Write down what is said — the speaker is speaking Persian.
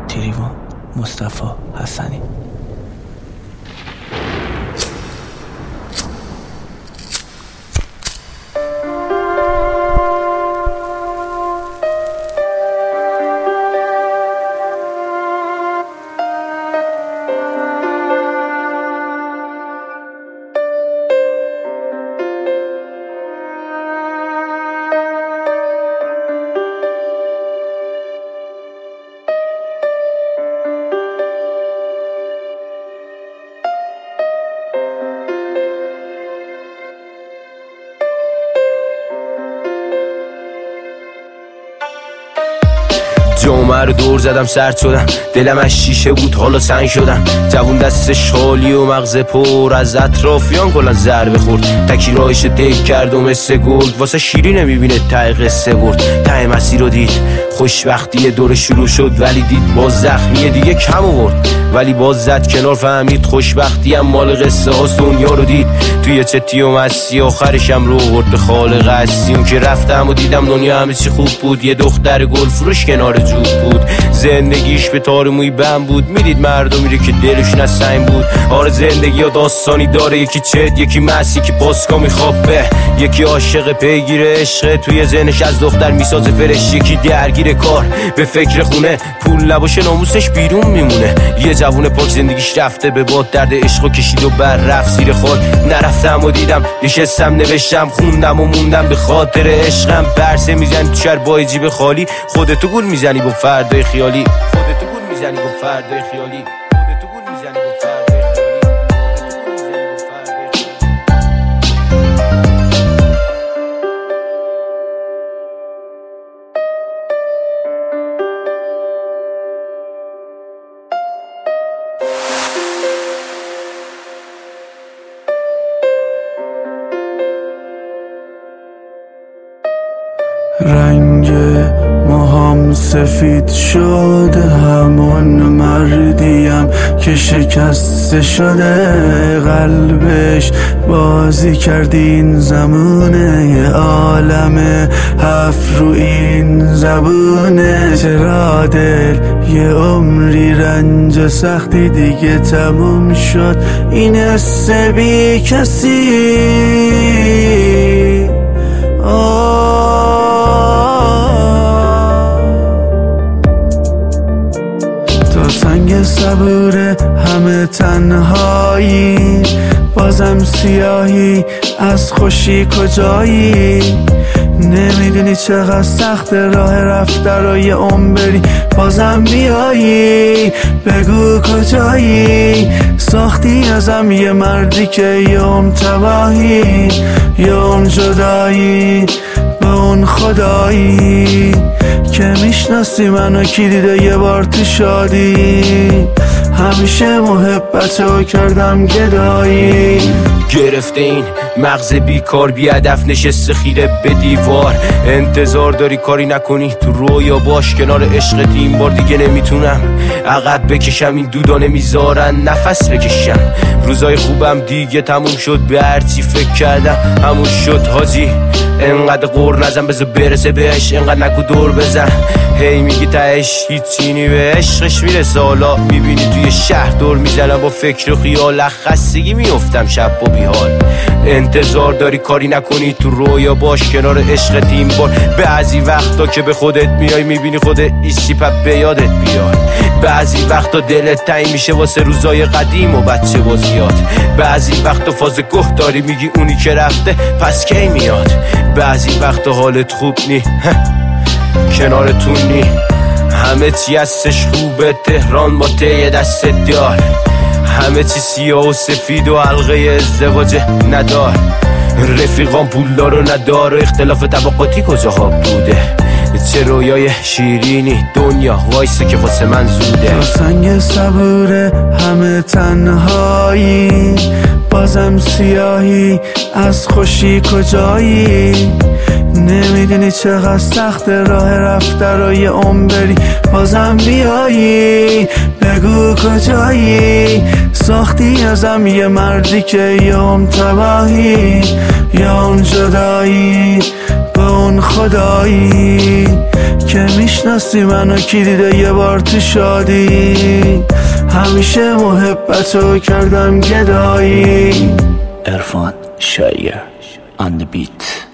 تریبون مصطفی حسنی. جامعه رو دور زدم، سرد شدم، دلم از شیشه بود حالا سنگ شدم. جوون دستش خالی و مغز پر از اطرافیان کلا ضربه خورد. تکی راهش دیگ کرد و مثل گلد واسه شیری نمیبینه ته قصه برد. ته مسیر رو دید خوشبختی دوره شروع شد، ولی دید باز زخمیه دیگه کم آورد. ولی باز زد کنار، فهمید خوشبختی هم مال قصه هاست. دنیا رو دید توی چتی و مستی، آخرشم رو برد به خالق هستی. اون که رفتم و دیدم دنیا همه چی خوب بود. یه دختر گل فروش کنار جود بود، زندگیش به تار موی بم بود. میدید مردم میره که دلش نسنگ بود. آره زندگی ها داستانی داره، یکی چد یکی مس یکی پاسکا میخوابه، یکی عاشق پیگیر عشقه توی ذهنش از دختر میسازه فرش، یکی درگیر کار به فکر خونه، پول نباشه ناموسش بیرون میمونه. یه جوون پاک زندگیش رفته به باد، درد عشقو کشید و بر رفت زیر خاک. نرفتم و دیدم، نشستم نوشتم، خوندم و موندم به خاطر عشقم. برسه میزنی تو شهر با جیب خالی، خودتو گول میزنی با فردای خیالی، خودتو گول میزنی با فردای خیالی، خودتو گول میزنی با فردای خیالی. رنگ موهام سفید شده، همون مردیم که شکسته شده. قلبش بازی کرد این زمونه، یه عالم هفت رو این زبونه. چرا دل یه عمری رنج سختی دیگه تموم شد، این حس بی کسی. سنگ صبوره همه تنهایی، بازم سیاهی از خوشی کجایی. نمیدونی چقدر سخت راه رفته رو یه عمری بازم بیایی. بگو کجایی، ساختی ازم یه مردی که یوم تباهی، یوم جدایی به اون خدایی که میشناسی منو کی دیده یه بار تو شادی. همیشه محبتو کردم گدایی. گرفته این مغز بیکار بی هدف نشسته خیره به دیوار. انتظار داری کاری نکنی تو رویا باش کنار عشقت. این بار دیگه نمیتونم عقب بکشم، این دودانه میذارن نفس بکشم. روزای خوبم دیگه تموم شد، به هرچی فکر کردم همون شد حاجی. انقدر قور نزن بذار برسه بهش، انقدر نگو دور بزن. هی میگی تهش هیچی نی به عشقش میرسه. حالا میبینی توی شهر دور میزنم با فکر و خیال، خستگی میفتم شب و بیحال. انتظار داری کاری نکنی تو رویا باش کنار عشقت. این بار بعضی وقتا که به خودت میای میبینی خودت ایستی پپ به یادت بیاد. بعضی وقتا دلت تنگ میشه واسه روزای قدیم و بچه بازیات. بعضی وقتا فاز گه داری میگی اونی که رفته پس کی میاد. بعضی وقتا حالت خوب نی کنارتون نی، همه چی هستش خوبه تهران با ته دست دار. همه چی سیاه و سفید و حلقه ازدواج ندار. رفیقان پولدار و ندار و اختلاف طبقاتی کجاها بوده. چه رویای شیرینی دنیا وایسه که واسه من زوده. تو سنگ صبوره همه تنهایی، بازم سیاهی از خوشی کجایی. نمیدونی چقدر سخت راه رفته رو یه عمری بازم بیایی. بگو کجایی، ساختی ازم یه مردی که یوم تباهی، یوم جدایی به اون خدایی که میشناسی منو کی دیده یه بار تو شادی، همیشه محبتو کردم گدایی. عرفان شایر on the beat.